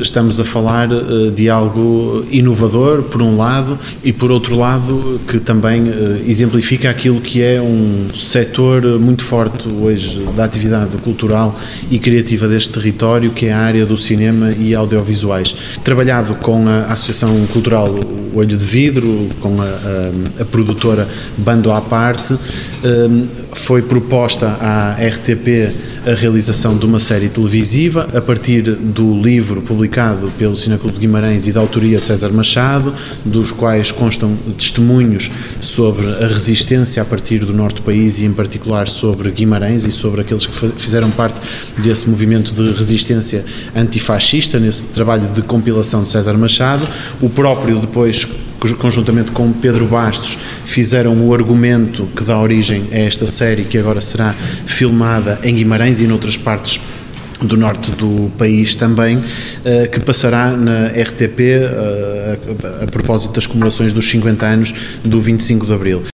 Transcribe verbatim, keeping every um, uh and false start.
Estamos a falar de algo inovador, por um lado, e por outro lado, que também exemplifica aquilo que é um setor muito forte hoje da atividade cultural e criativa deste território, que é a área do cinema e audiovisuais. Trabalhado com a Associação Cultural O Olho de Vidro, com a, a, a produtora Bando à Parte, foi proposta à R T P a realização de uma série televisiva a partir do livro publicado pelo Cineclube de Guimarães e da autoria de César Machado, dos quais constam testemunhos sobre a resistência a partir do norte do país e em particular sobre Guimarães e sobre aqueles que fizeram parte desse movimento de resistência antifascista, nesse trabalho de compilação de César Machado. O próprio depois, conjuntamente com Pedro Bastos, fizeram o argumento que dá origem a esta série, que agora será filmada em Guimarães e noutras partes do norte do país também, que passará na R T P a, a, a propósito das comemorações dos cinquenta anos do vinte e cinco de Abril.